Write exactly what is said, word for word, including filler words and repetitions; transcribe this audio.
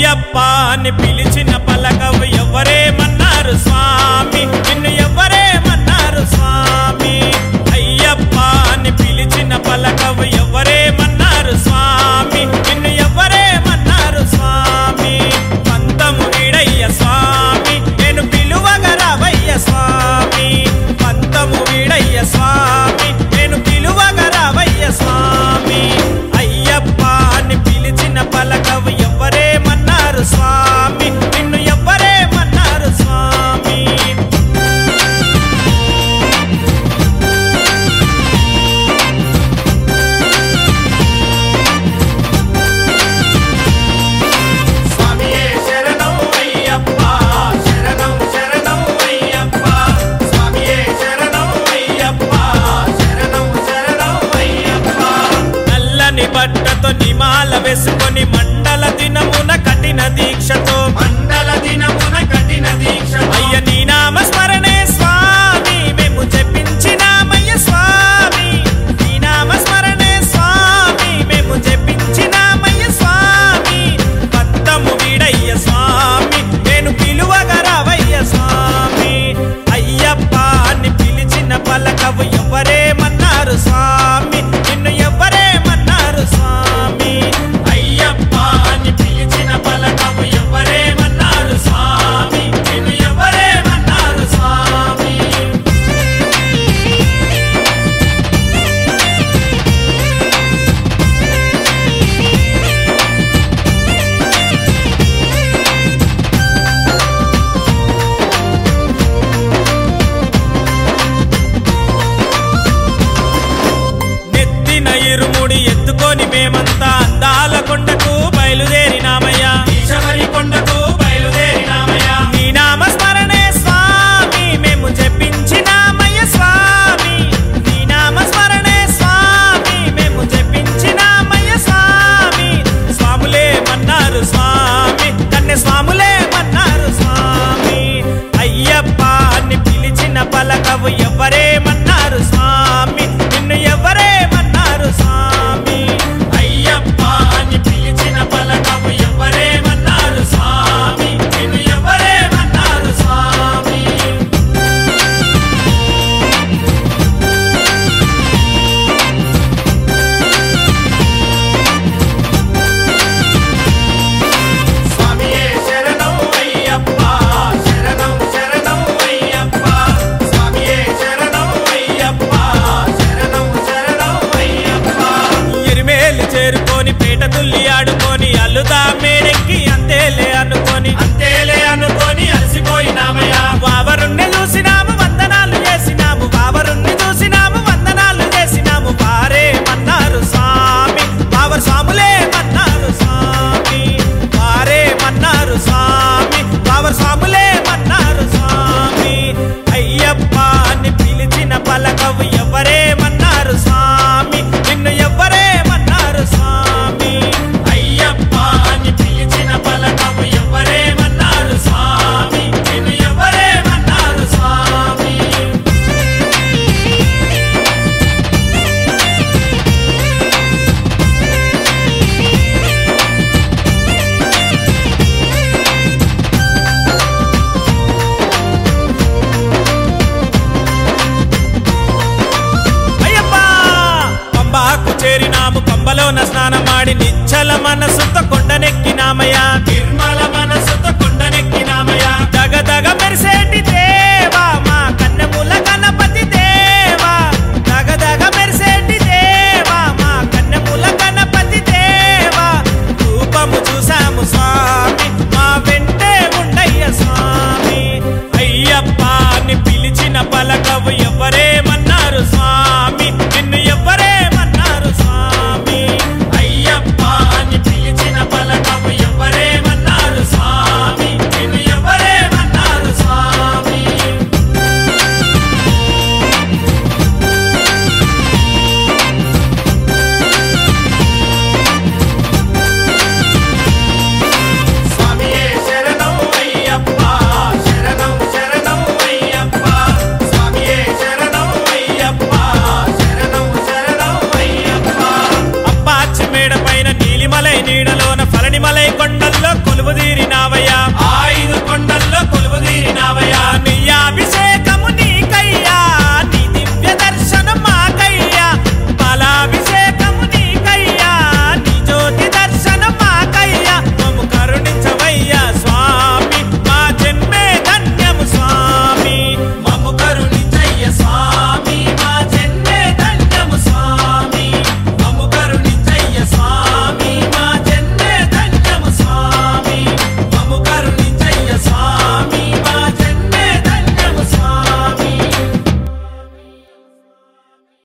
అయ్యప్ప అని పిలిచిన పలకవు ఎవరేమన్నారు స్వామి, నిన్ను ఎవరేమన్నారు స్వామి. అయ్యప్ప అని పిలిచిన పలకవు ఎవరేమన్నారు స్వామి, నిన్ను ఎవరేమన్నారు స్వామి. పంతము వీడయ్య స్వామి, నేను పిలువగా రావయ్య స్వామి. పంతము వీడయ్య స్వామి, నేను పిలువగా రావయ్య స్వామి. అయ్యప్ప అని పిలిచిన పలకవు ఎవరేమన్నారు స్వామి, నిన్ను ఎవరేమన్నారు స్వామి. స్వామియే శరణం అయ్యప్ప, శరణం శరణం అయ్యప్ప. స్వామియే శరణం అయ్యప్ప, శరణం శరణం అయ్యప్ప. నల్లని బట్టతో నిమాల వేసుకొని మండల దినమున కఠిన దీక్షతో మండల దినమున కఠిన దీక్ష అయ్య నీ నామ స్మరణే స్వామి, మేము జపించినామయ్య స్వామి. నీ నామ స్మరణే స్వామి, మేము జపించినామయ్య స్వామి. పంతము వీడయ్య స్వామి, నేను పిలువగా రావయ్య స్వామి. అయ్యప్ప అని పిలిచిన పలకవు ఎవరేమన్నారు స్వామి, నిన్ను ఎవరేమన్నారు స్వామి. అయ్యప్ప అని పిలిచిన పలకవు ఎవరేమన్నారు స్వామి, నిన్ను ఎవరేమన్నారు స్వామి. నెత్తిన ఇరుముడి ఎత్తుకొని మేమంతా అందాల కొండకు బయలుదేరినామయ్యా. ఈశబరి కొండకు బయలుదేరినామయ్యా. నీ నామ స్మరణే స్వామి, మేము జపించినామయ్య స్వామి. నీ నామ స్మరణే స్వామి, మేము జపించినామయ్య స్వామి. స్వాములే మన్నారు స్వామి, కన్నె స్వాములే మన్నారు స్వామి. అయ్యప్ప అని పిలిచిన పలకవు ఎవరేమన్నారు స్వామి, నిన్ను ఎవరేమన్నారు స్వామి. అయ్యప్ప అని పిలిచిన పలకవు ఎవరేమన్నారు స్వామి, నిన్ను ఎవరేమన్నారు స్వామి. స్వామియే శరణం అయ్యప్ప, శరణం శరణం అయ్యప్ప. స్వామియే శరణం అయ్యప్ప, శరణం శరణం అయ్యప్ప. ఎరిమేలు చేరుకొని పేట తుల్లి ఆడుకొని అల్లుదా మేడెక్కి అంతేలే అనుకొని అంతేలే అనుకొని అలసిపోయినామయ్యా. వావరుణ్ణి చూసినాము వందనాలు చేసినాము, వావరుణ్ణి చూసినాము వందనాలు చేసినాము. వారే మన్నారు స్వామి, వావరు స్వాములే మన్నారు స్వామి. వారే మన్నారు స్వామి, వావరు స్వాములే మన్నారు స్వామి. అయ్యప్ప అని పిలిచిన పలకవు ఎవరేమన్నారు స్వామి, నిన్ను ఎవరేమన్నారు స్వామి. అయ్యప్ప అని పిలిచిన పలకవు ఎవరేమన్నారు స్వామి, నిన్ను ఎవరేమన్నారు స్వామి. అయ్యప్ప పంబాకు చేరినాము, పంబలోన స్నానమాడి నిచ్చల మనసుతో కొండనెక్కినామయ్యా. నిర్మల మనసుతో కొండనెక్కినామయ్యా. దగ దగ మెరిసే